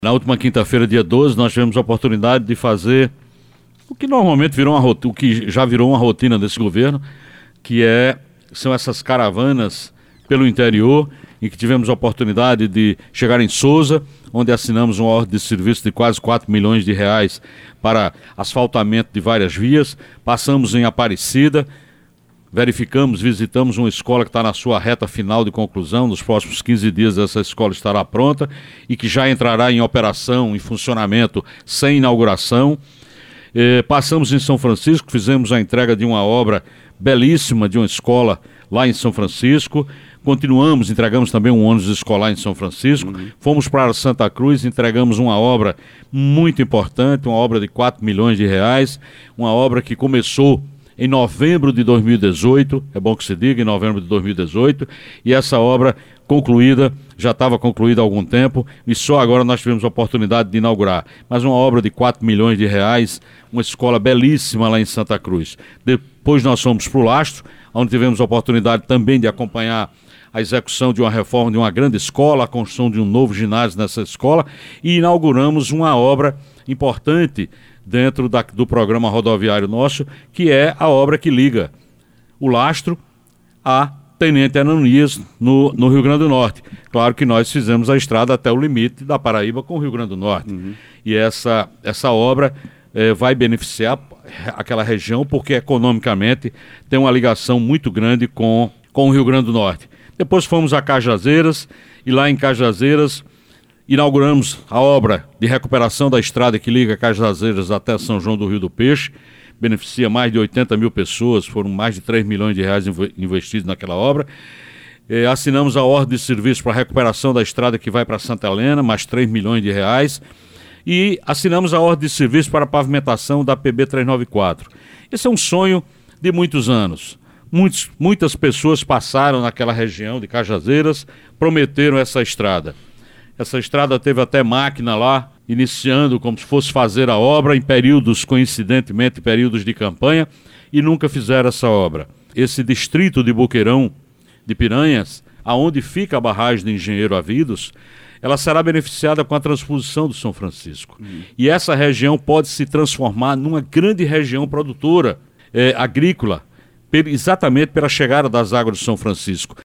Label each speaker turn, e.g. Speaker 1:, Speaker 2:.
Speaker 1: Na última quinta-feira, dia 12, nós tivemos a oportunidade de fazer o que normalmente virou o que já virou uma rotina desse governo, são essas caravanas pelo interior, em que tivemos a oportunidade de chegar em Sousa, onde assinamos uma ordem de serviço de quase 4 milhões de reais para asfaltamento de várias vias. Passamos em Aparecida, visitamos uma escola que está na sua reta final de conclusão. Nos próximos 15 dias essa escola estará pronta e que já entrará em operação, em funcionamento, sem inauguração. Passamos em São Francisco, fizemos a entrega de uma obra belíssima de uma escola lá em São Francisco. Entregamos também um ônibus escolar em São Francisco. Fomos para Santa Cruz, entregamos uma obra muito importante, uma obra de 4 milhões de reais, uma obra que começou em novembro de 2018, é bom que se diga, em novembro de 2018, e essa obra já estava concluída há algum tempo, e só agora nós tivemos a oportunidade de inaugurar. Mas uma obra de 4 milhões de reais, uma escola belíssima lá em Santa Cruz. Depois nós fomos para o Lastro, onde tivemos a oportunidade também de acompanhar a execução de uma reforma de uma grande escola, a construção de um novo ginásio nessa escola, e inauguramos uma obra importante dentro do programa rodoviário nosso, que é a obra que liga o Lastro a Tenente Ananias no Rio Grande do Norte. Claro que nós fizemos a estrada até o limite da Paraíba com o Rio Grande do Norte. E essa obra vai beneficiar aquela região, porque economicamente tem uma ligação muito grande com o Rio Grande do Norte. Depois fomos a Cajazeiras, e lá em Cajazeiras inauguramos a obra de recuperação da estrada que liga Cajazeiras até São João do Rio do Peixe. Beneficia mais de 80 mil pessoas, foram mais de 3 milhões de reais investidos naquela obra. Assinamos a ordem de serviço para a recuperação da estrada que vai para Santa Helena, mais 3 milhões de reais. E assinamos a ordem de serviço para a pavimentação da PB 394. Esse é um sonho de muitos anos. Muitas pessoas passaram naquela região de Cajazeiras, prometeram essa estrada. Essa estrada teve até máquina lá, iniciando como se fosse fazer a obra em coincidentemente, períodos de campanha, e nunca fizeram essa obra. Esse distrito de Boqueirão de Piranhas, aonde fica a barragem de Engenheiro Avidos, ela será beneficiada com a transposição do São Francisco. E essa região pode se transformar numa grande região produtora agrícola, exatamente pela chegada das águas do São Francisco.